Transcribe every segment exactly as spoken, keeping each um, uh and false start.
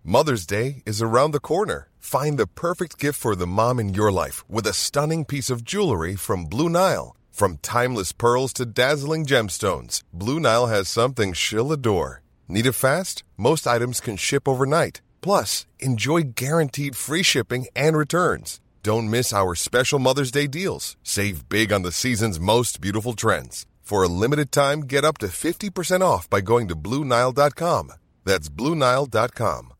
Mother's Day is around the corner. Find the perfect gift for the mom in your life with a stunning piece of jewelry from Blue Nile. From timeless pearls to dazzling gemstones, Blue Nile has something she'll adore. Need it fast? Most items can ship overnight. Plus, enjoy guaranteed free shipping and returns. Don't miss our special Mother's Day deals. Save big on the season's most beautiful trends. For a limited time, get up to fifty percent off by going to Blue Nile dot com. That's Blue Nile dot com.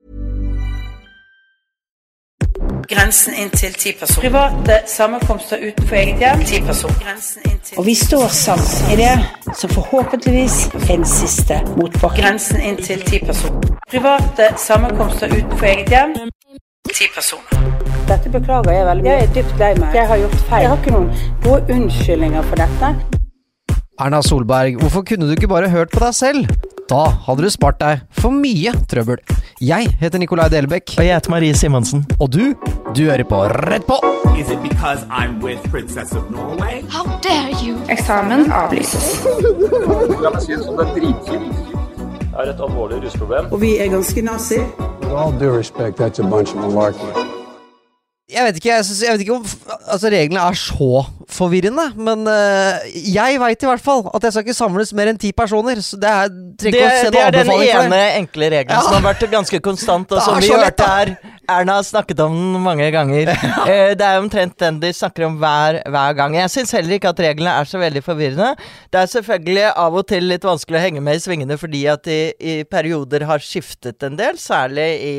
Grensen inn til ti personer. Private sammenkomster utenfor eget hjem, ti personer. Grensen inn til Og vi står sammen i det, som forhåpentligvis er den siste motbakken. Grensen inn til ti personer. Private sammenkomster utenfor eget hjem, ti personer. Dette beklager jeg veldig. Jeg er dypt lei meg. Jeg har gjort feil. Jeg har ikke noen gode unnskyldninger for dette. Erna Solberg, hvorfor kunne du ikke bare hørt på deg selv? Da hadde du spart deg for mye trøbbel. Jeg heter Nikolai Delbæk. Og jeg heter Marie Simonsen. Og du, du hører på Rett på. Is it because I'm with Princess of Norway? How dare you? Eksamen avlyses. La meg si det som det er dritkjipt. Det er et alvorlig rusproblem. Og vi er ganske nazi. With all due respect, that's a bunch of malarkey. Jeg vet ikke, jeg, synes, jeg vet ikke om altså, reglene er så forvirrende, men uh, jeg vet i hvert fall at jeg skal ikke samles mer enn ti personer, så det er, det, det er den ene enkle regelen ja. Som har vært ganske konstant, og som vi hørte her, Erna har snakket om mange ganger. uh, det er omtrent den de snakker om hver, hver gang. Jeg synes heller ikke at reglene er så veldig forvirrende. Det er selvfølgelig av og til litt vanskelig å henge med i svingene, fordi at de i perioder har skiftet en del, særlig i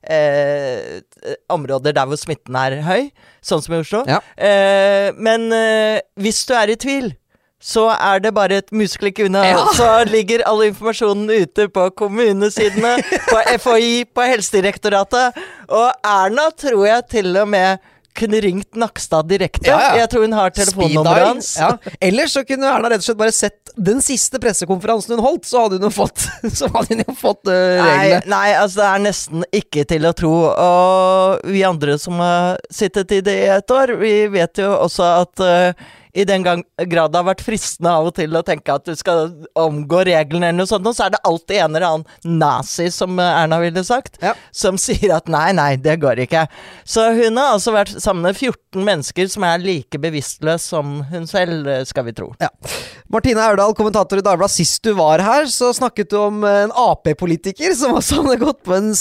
eh, områder der hvor smitten er høy, sånn som i Oslo. Ja. Eh, men eh, hvis du er i tvil, så er det bare et musklikk unna. Ja. Så ligger all informasjonen ute på kommunesidene, på F H I, på Helsedirektoratet. Og Erna tror jeg til og med kunne ringt Nakstad direkte. Ja, ja. Jeg tror hun har telefonnummeret hans. Ja. Ellers så kunne Erna rett og slett bare sett den siste pressekonferansen hun holdt, så hadde hun jo fått, så hadde hun jo fått uh, reglene. Nei, nei, altså det er nesten ikke til å tro. Og vi andre som har sittet i det i et år, vi vet jo også at uh, i den gang, grad det har vært fristende av og til å tenke at du skal omgå reglene eller noe sånt, så er det alltid en eller annen nazi, som Erna ville sagt, ja. Som sier at nei, nei, det går ikke. Så hun har altså vært sammen med fjorten mennesker som er like bevisstløs som hun selv, skal vi tro. Ja. Martine Aurdal, kommentator i Dagbladet, sist du var her, så snakket du om en A P-politiker som også hadde gått på en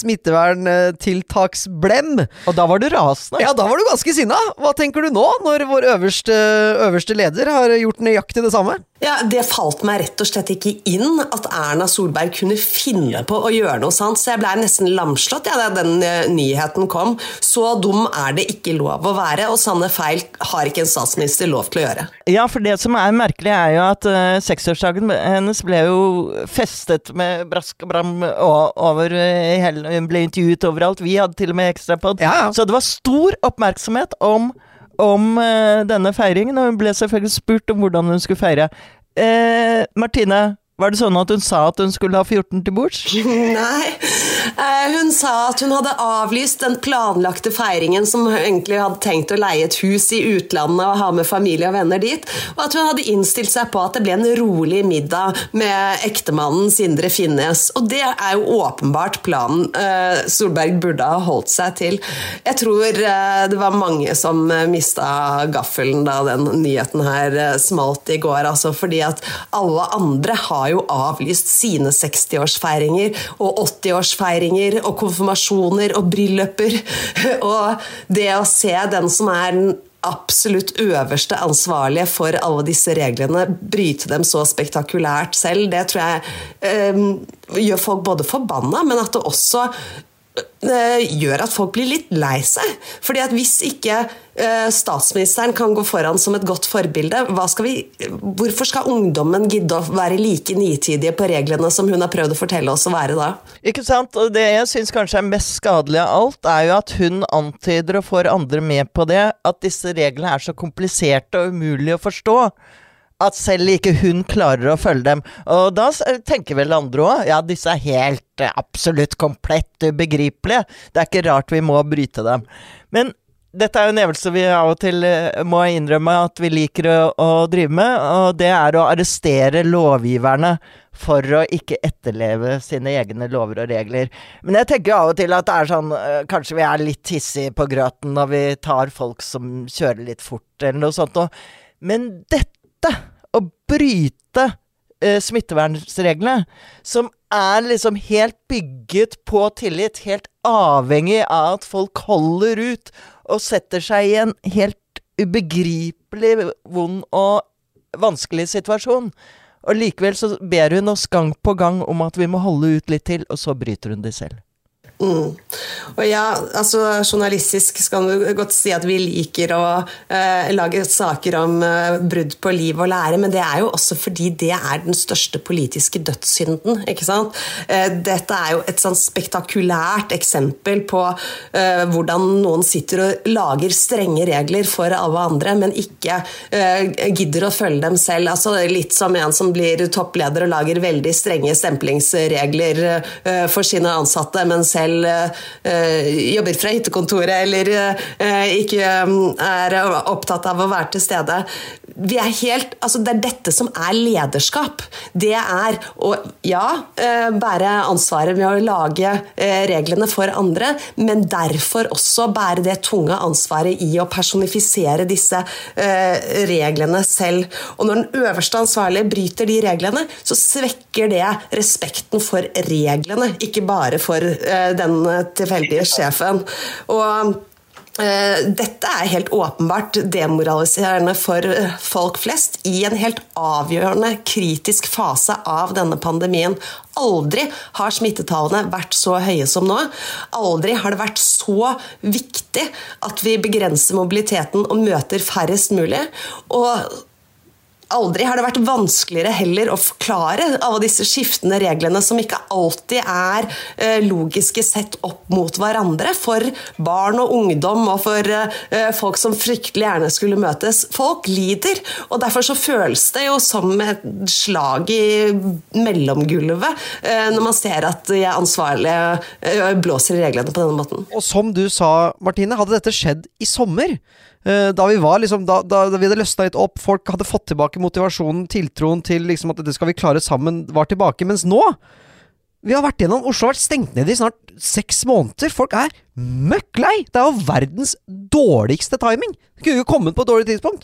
smitteverntiltaksblem. Og da var du rasende. Ja, da var du ganske sinna. Hva tenker du nå, når vår øverste, øverste leder har gjort nøyaktig det samme? Ja, det falt meg rett og slett ikke inn at Erna Solberg kunne finne på å gjøre noe sånt, så jeg ble nesten lamslått ja, da den uh, nyheten kom. Så dum er det ikke lov å være, og sanne feil har ikke en statsminister lov til å gjøre. Ja, for det som er merkelig er jo at uh, seksårsdagen hennes ble jo festet med brask og bram over uh, hele, hun ble intervjuet overalt, vi hadde til og med ekstrapod, ja, ja. Så det var stor oppmerksomhet om om uh, denne feiringen, og hun ble selvfølgelig spurt om hvordan hun skulle feire. Eh, Martine, var det sånn at hun sa at hun skulle ha fjorten til bords? Nei, eh, hun sa at hun hadde avlyst den planlagte feiringen som hun egentlig hadde tenkt å leie et hus i utlandet og ha med familie og venner dit, og at hun hadde innstilt seg på at det ble en rolig middag med ektemannen Sindre Finnes, og det er jo åpenbart planen eh, Solberg burde ha holdt seg til. Jeg tror eh, det var mange som mistet gaffelen da den nyheten her eh, smalt i går, altså fordi at alle andre har jo avlyst sine seksti-årsfeiringer og åtti-årsfeiringer og konfirmasjoner og brylluper, og det å se den som er den absolutt øverste ansvarlige for alle disse reglene, bryte dem så spektakulært selv, det tror jeg um, gjør folk både forbanna, men at det også uh, gjør at folk blir litt lei seg, fordi at hvis ikke statsministeren kan gå foran som et godt forbilde. Hva skal vi, hvorfor skal ungdommen gidde å være like nitidige på reglene som hun har prøvd å fortelle oss å være da? Ikke sant? Og det jeg synes kanskje er mest skadelig av alt, er jo at hun antyder og får andre med på det, at disse reglene er så kompliserte og umulige å forstå, at selv ikke hun klarer å følge dem. Og da tenker vel andre også, ja, disse er helt absolutt komplett ubegripelige. Det er ikke rart vi må bryte dem. Men dette er jo en øvelse vi av og til må innrømme at vi liker å, å drive med, og det er å arrestere lovgiverne for å ikke etterleve sine egne lover og regler. Men jeg tenker av og til at det er sånn, kanskje vi er litt hissige på grøten når vi tar folk som kjører litt fort eller noe sånt. Men dette, å bryte eh, smittevernsreglene, som er liksom helt bygget på tillit, helt avhengig av at folk holder ut og setter seg i en helt ubegripelig, vond og vanskelig situasjon. Og likevel så ber hun oss gang på gang om at vi må holde ut litt til, og så bryter hun det selv. Mm. Og ja, altså journalistisk skal du godt si at vi liker å eh, lage saker om eh, brudd på liv og lære, men det er jo også fordi det er den største politiske dødssynden, ikke sant? Eh, dette er jo et sånn spektakulært eksempel på eh, hvordan noen sitter og lager strenge regler for alle andre, men ikke eh, gidder å følge dem selv. Altså litt som en som blir toppleder og lager veldig strenge stemplingsregler eh, for sine ansatte, men selv Uh, jobber fra hyttekontoret eller uh, ikke um, er opptatt av å være til stede. Vi er helt, altså det er dette som er lederskap. Det er å, ja, uh, bære ansvaret med å lage uh, reglene for andre, men derfor også bære det tunge ansvaret i å personifisere disse uh, reglene selv. Og når den øverste ansvarlige bryter de reglene, så svekker det respekten for reglene, ikke bare for uh, den tilfeldige sjefen. Og uh, dette er helt åpenbart demoraliserende for uh, folk flest i en helt avgjørende kritisk fase av denne pandemien. Aldri har smittetallene vært så høye som nå. Aldri har det vært så viktig at vi begrenser mobiliteten og møter færrest mulig. Og aldri har det vært vanskeligere heller å forklare alle disse skiftende reglene som ikke alltid er eh, logiske sett opp mot hverandre for barn og ungdom og for eh, folk som fryktelig gjerne skulle møtes. Folk lider, og derfor så føles det jo som et slag i mellomgulvet eh, når man ser at de ansvarlige eh, blåser i reglene på denne måten. Og som du sa, Martine, hadde dette skjedd i sommer? Da vi var liksom, da, da vi hadde løsnet litt opp, folk hadde fått tilbake motivasjonen, tiltroen til liksom at det skal vi klare sammen, var tilbake, mens nå vi har vært gjennom, Oslo har vært stengt ned i snart seks måneder, folk er møkklei, det er jo verdens dårligste timing, det kunne jo kommet på et dårlig tidspunkt.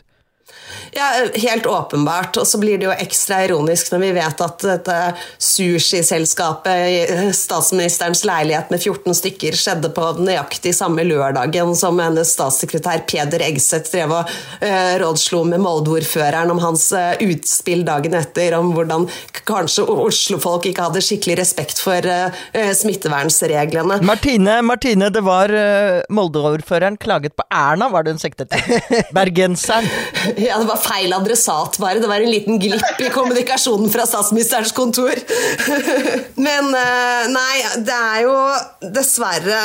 Ja, helt åpenbart, og så blir det jo ekstra ironisk når vi vet at dette sushi-selskapet i statsministerens leilighet med fjorten stykker skjedde på nøyaktig samme lørdagen som hennes statssekretær Peder Egseth drev og uh, rådslo med Molde-ordføreren om hans uh, utspill dagen etter, om hvordan kanskje Oslo-folk ikke hadde skikkelig respekt for uh, smittevernsreglene. Martine, Martine, det var uh, Molde-ordføreren klaget på Erna, var det hun siktet til? Bergenseren. Ja, det var feil adressat bare. Det var en liten glipp i kommunikasjonen fra statsministerens kontor. Men nei, det er jo dessverre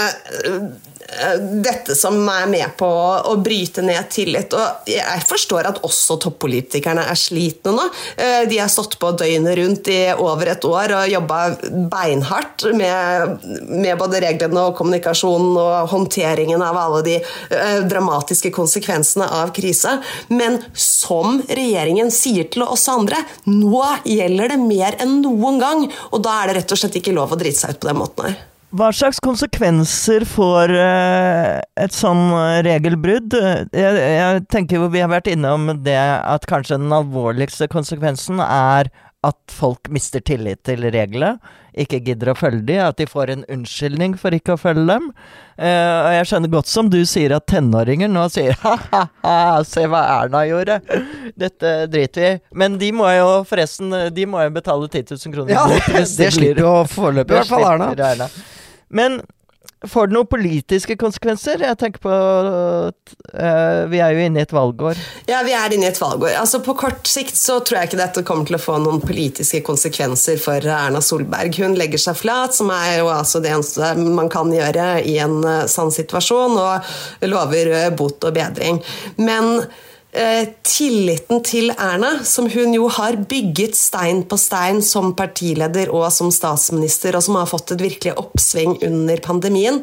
dette som er med på å bryte ned tillit. Og jeg forstår at også toppolitikerne er slitne nå. De har stått på døgnet rundt i over et år og jobbet beinhardt med, med både reglene og kommunikasjonen og håndteringen av alle de dramatiske konsekvensene av krisa. Men som regjeringen sier til oss andre, nå gjelder det mer enn noen gang, og da er det rett og slett ikke lov å drite seg ut på den måten her. Hva slags konsekvenser får uh, et sånn regelbrudd? Jeg, jeg tenker jo vi har vært innom det at kanskje den alvorligste konsekvensen er at folk mister tillit til reglene, ikke gidder å følge dem, at de får en unnskyldning for ikke å følge dem. Uh, og jeg skjønner godt som du sier at tenåringer nå sier ha-ha-ha, se hva Erna gjorde. Dette driter vi. Men de må jo forresten, de må jo betale ti tusen kroner. Ja, det, det slipper jo foreløpig i hvert fall Erna. Erna. Men får det noen politiske konsekvenser? Jeg tenker på uh, vi er jo inne i et valgår. Ja, vi er inne i et valgår. Altså på kort sikt så tror jeg ikke dette kommer til å få noen politiske konsekvenser for Erna Solberg. Hun legger seg flat, som er jo altså det eneste man kan gjøre i en uh, sann situasjon, og lover uh, bot og bedring. Men tilliten til Erna, som hun jo har bygget stein på stein som partileder og som statsminister, og som har fått et virkelig oppsving under pandemien,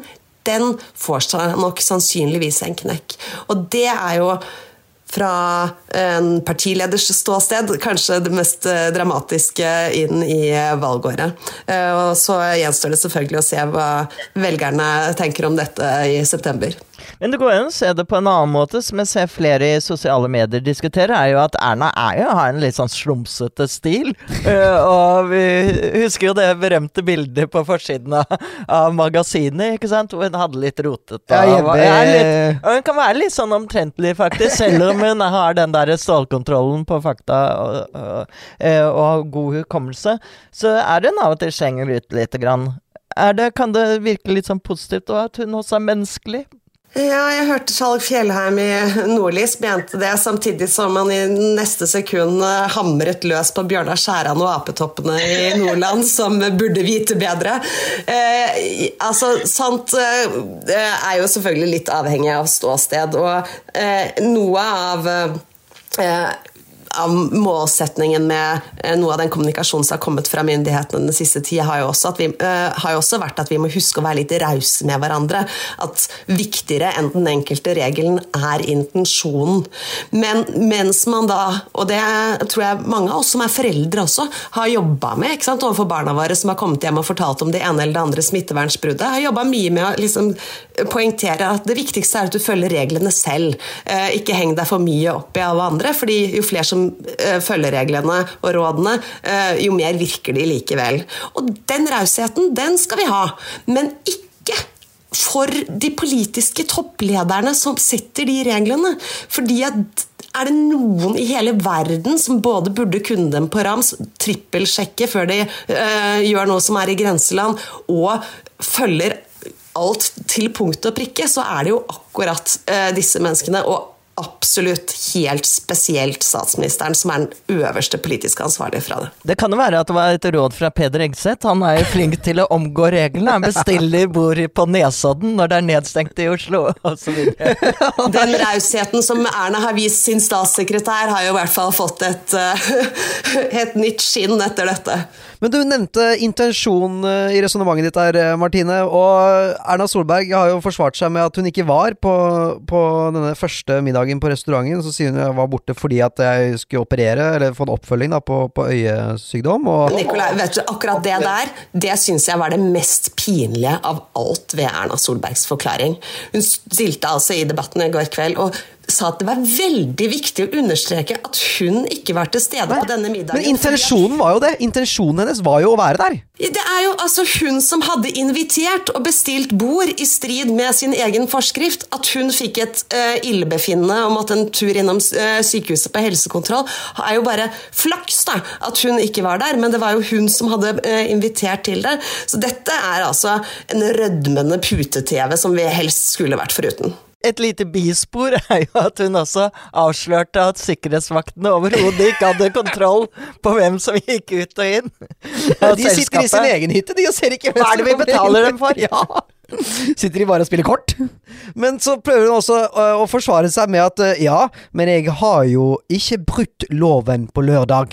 den får seg nok sannsynligvis en knekk. Og det er jo fra en partileders ståsted, kanskje det mest dramatiske inn i valgåret. Og så gjenstår det selvfølgelig å se hva velgerne tenker om dette i september. Men det går an å se det på en annen måte, som jeg ser flere i sosiale medier diskutere, er jo at Erna er jo, har en litt sånn slumsete stil. uh, og vi husker jo det berømte bildet på forsiden av, av magasinet, ikke sant? Hvor hun hadde litt rotet. Og, ja, og, litt, og hun kan være litt sånn omtrentlig faktisk, selv om hun har den der stålkontrollen på fakta og, og, og har god hukommelse, så er det av og til skjenger ut litt grann. Er det, kan det virke litt sånn positivt også, at hun også er menneskelig? Ja, jeg hørte Skjalg Fjellheim i Nordlys mente det, samtidig som han i neste sekund hamret løs på Bjørnar Skjæran og apetoppene i Nordland, som burde vite bedre. Eh, altså, sånt eh, er jo selvfølgelig litt avhengig av ståsted, og eh, noe av eh, av målsetningen med noe av den kommunikasjonen som har kommet fra myndighetene den siste tiden, har jo også, at vi, uh, har jo også vært at vi må huske å være litt rause med hverandre. At viktigere enn den enkelte regelen er intensjonen. Men mens man da, og det tror jeg mange av oss som er foreldre også, har jobbet med, ikke sant, overfor barna våre som har kommet hjem og fortalt om det ene eller det andre smittevernsbruddet, har jobbet mye med å liksom poengtere at det viktigste er at du følger reglene selv. Uh, ikke heng deg for mye opp i alle andre, fordi jo flere som følger reglene og rådene, jo mer virker de likevel. Og den rausheten, den skal vi ha, men ikke for de politiske topplederne som setter de reglene, fordi at er det noen i hele verden som både burde kunne dem på rams, trippelsjekke før de uh, gjør noe som er i grenseland, og følger alt til punkt og prikke, så er det jo akkurat uh, disse menneskene, og absolutt helt spesielt statsministeren, som er den øverste politiske ansvarlige fra det. Det kan jo være at det var et råd fra Peder Engseth. Han er jo flink til å omgå reglene. Han bestiller bord på Nesodden når det er nedstengt i Oslo, og så videre. Den rausheten som Erna har vist sin statssekretær, har jo i hvert fall fått et, et nytt skinn etter dette. Men du nevnte intensjon i resonemanget ditt der, Martine, og Erna Solberg har jo forsvart seg med at hun ikke var på, på denne første middagen på restauranten, så sier hun jeg var borte fordi at jeg skulle operere, eller få en oppfølging da, på, på øyesykdom. Og Nikolai, vet du, akkurat det der, det synes jeg var det mest pinlige av alt ved Erna Solbergs forklaring. Hun stilte altså i debatten i går kveld, og sa at det var veldig viktig å understreke at hun ikke var til stede på denne middagen. Men intensjonen var jo det. Intensjonen hennes var jo å være der. Det er jo altså hun som hadde invitert og bestilt bord i strid med sin egen forskrift. At hun fikk et uh, illebefinnende om at en tur innom uh, sykehuset på helsekontroll er jo bare flaks da, at hun ikke var der, men det var jo hun som hadde uh, invitert til det. Så dette er altså en rødmende pute-TV som vi helst skulle vært foruten. Et lite bispor er jo at hun også avslørte at sikkerhetsvaktene overhodet ikke hadde kontroll på hvem som gikk ut og inn. De sitter i sin egen hytte, de og ser ikke hvem Hva er det vi betaler dem for? Ja. Sitter de bare og spiller kort? Men så prøver hun også uh, å forsvare seg med at uh, ja, men jeg har jo ikke brutt loven på lørdag.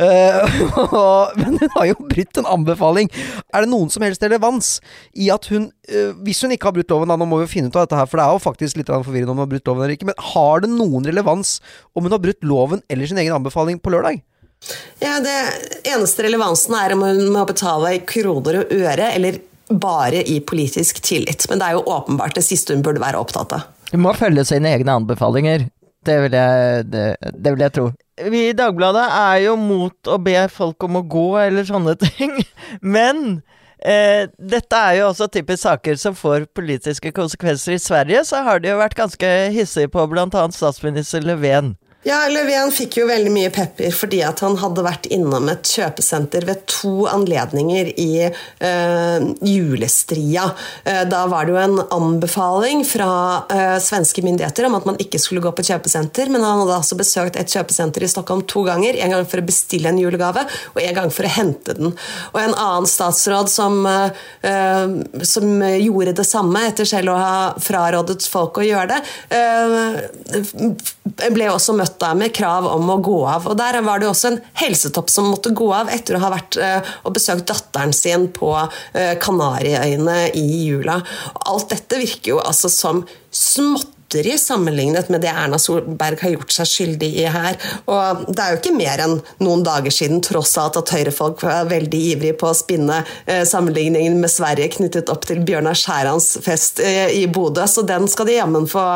Uh, men hun har jo brutt en anbefaling. Er det noen som helst relevans i at hun, uh, hvis hun ikke har brutt loven, da, nå må vi jo finne ut av dette her, for det er jo faktisk litt forvirrende om hun har brutt loven eller ikke, men har det noen relevans om hun har brutt loven eller sin egen anbefaling på lørdag? Ja, det eneste relevansen er om hun må betale kroner og øre, eller bare i politisk tillit. Men det er jo åpenbart det siste hun burde være opptatt av. Hun må følge sine egne anbefalinger. Det vil jeg, det, det vil jeg tro. Vi i Dagbladet er jo mot å be folk om å gå eller sånne ting. Men eh, dette er jo også typisk saker som får politiske konsekvenser. I Sverige så har de jo vært ganske hissige på blant annet statsminister Löfven. Ja, Löfven fikk jo veldig mye pepper fordi at han hadde vært innom et kjøpesenter ved to anledninger i eh, julestria. Eh, da var det jo en anbefaling fra eh, svenske myndigheter om at man ikke skulle gå på kjøpesenter, men han hadde altså besøkt et kjøpesenter i Stockholm to ganger, en gang for å bestille en julegave, og en gang for å hente den. Og en annen statsråd som, eh, som gjorde det samme etter selv å ha frarådet folk å gjøre det, eh, ble også møtt da med krav om å gå av. Og der var det også en helsetopp som måtte gå av etter å ha vært og besøkt datteren sin på Kanariøyene i jula. Og alt dette virker jo altså som smått sammenlignet med det Erna Solberg har gjort seg skyldig i her. Og det er jo ikke mer enn noen dager siden, tross alt at høyrefolk var veldig ivrige på å spinne eh, sammenligningen med Sverige knyttet opp til Bjørnar Skjærans fest eh, i Bodø, så den skal de jammen få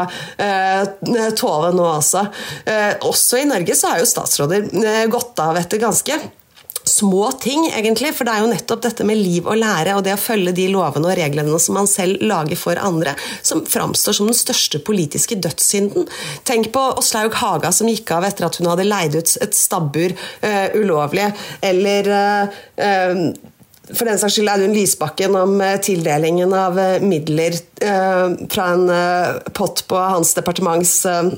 eh, tåle nå også. Eh, også i Norge så har jo statsråder eh, gått av etter ganske små ting egentlig, for det er jo nettopp dette med liv og lære og det å følge de lovene og reglene som man selv lager for andre, som framstår som den største politiske dødssynden. Tenk på Åslaug Haga som gikk av etter at hun hadde leid ut et stabbur uh, ulovlig, eller uh, uh, for den saks skyld er det en Lysbakken om uh, tildelingen av uh, midler uh, fra en uh, pott på hans departements uh,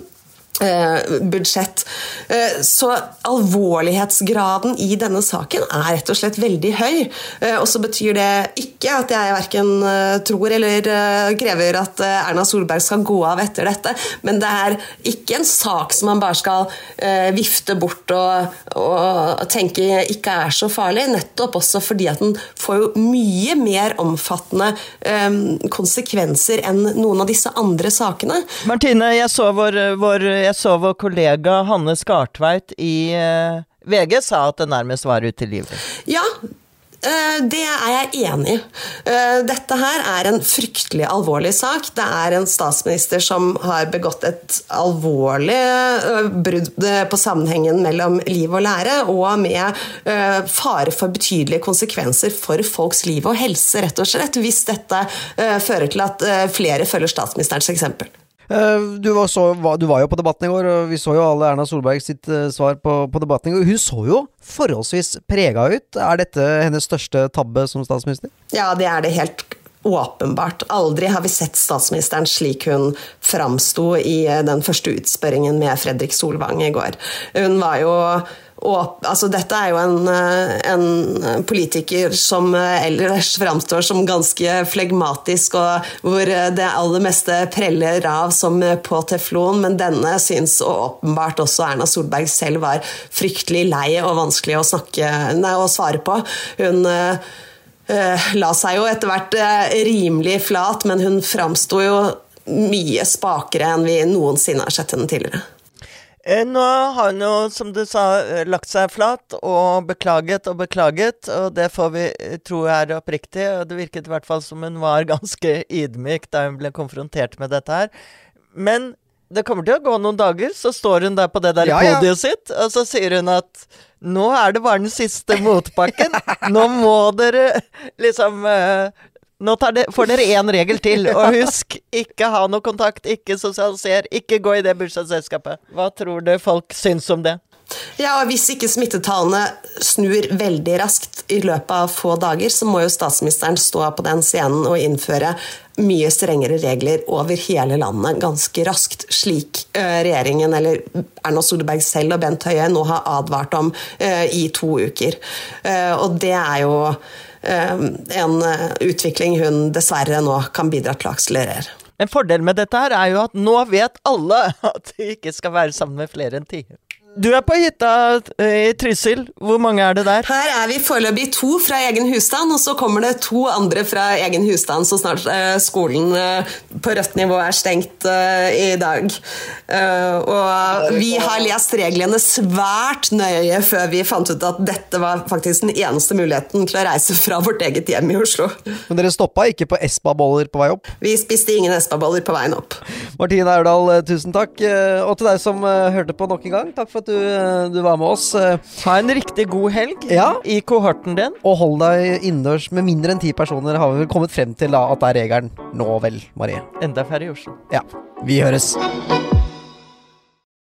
budsjett. Så alvorlighetsgraden i denne saken er rett og slett veldig høy. Og så betyr det ikke at jeg hverken tror eller krever at Erna Solberg skal gå av etter dette, men det er ikke en sak som man bare skal vifte bort og, og tenke ikke er så farlig, nettopp også fordi at den får jo mye mer omfattende konsekvenser enn noen av disse andre sakene. Martine, jeg så vår, vår Jeg så vår kollega Hanne Skartveit i uh, V G sa at det nærmest var ute i livet. Ja, uh, det er jeg enig i. Uh, dette her er en fryktelig alvorlig sak. Det er en statsminister som har begått et alvorlig uh, brudd på sammenhengen mellom liv og lære, og med uh, fare for betydelige konsekvenser for folks liv og helse, rett og slett, hvis dette uh, fører til at uh, flere følger statsministerens eksempel. Du var, så, du var jo på debatten i går, og vi så jo alle Erna Solberg sitt svar på, på debatten i går. Hun så jo forholdsvis preget ut. Er dette hennes største tabbe som statsminister? Ja, det er det helt åpenbart. Aldri har vi sett statsministeren slik hun framsto i den første utspørringen med Fredrik Solvang i går. Hun var jo Og, altså, dette er jo en, en politiker som ellers framstår som ganske flegmatisk, og hvor det aller meste preller av som på teflon, men denne syns åpenbart også Erna Solberg selv var fryktelig lei og vanskelig å snakke, nei, å svare på. Hun uh, la seg jo etter hvert uh, rimelig flat, men hun framstod jo mye spakere enn vi noensinne har sett henne tidligere. Nå har hun jo, som du sa, lagt seg flat og beklaget og beklaget, og det får vi tro er oppriktig, og det virket i hvert fall som hun var ganske ydmyk da hun ble konfrontert med dette her. Men det kommer til å gå noen dager, så står hun der på det der ja, ja. podiet sitt, og så sier hun at nå er det bare den siste motbakken, nå må dere liksom... Uh, Nå tar det, får dere en regel til, og husk, ikke ha noe kontakt, ikke sosialiser, ikke gå i det bursdagsselskapet. Hva tror du folk syns om det? Ja, og hvis ikke smittetallene snur veldig raskt i løpet av få dager, så må jo statsministeren stå på den scenen og innføre mye strengere regler over hele landet ganske raskt, slik regjeringen, eller Erna Solberg selv og Bent Høie nå har advart om uh, i to uker. Uh, og det er jo en utvikling hun dessverre nå kan bidra til å akselerere. En fordel med dette her er jo at nå vet alle at de ikke skal være sammen med flere enn ti. Du er på hytta i Trysil. Hvor mange er det der? Her er vi foreløpig to fra egen husstand, og så kommer det to andre fra egen husstand så snart uh, skolen uh, på rødt nivå er stengt uh, i dag. Uh, og vi har lest reglene svært nøye før vi fant ut at dette var faktisk den eneste muligheten til å reise fra vårt eget hjem i Oslo. Men dere stoppet ikke på Espa-boller på vei opp? Vi spiste ingen Espa-boller på veien opp. Martine Aurdal, tusen takk. Og til deg som uh, hørte på nok en gang, takk for at du, du var med oss. Ha en riktig god helg ja. i kohorten din. Og hold deg innendørs med mindre enn ti personer, har vi vel kommet frem til da, at det er regelen nå vel, Marie. Enda færre i Oslo. Ja, vi høres.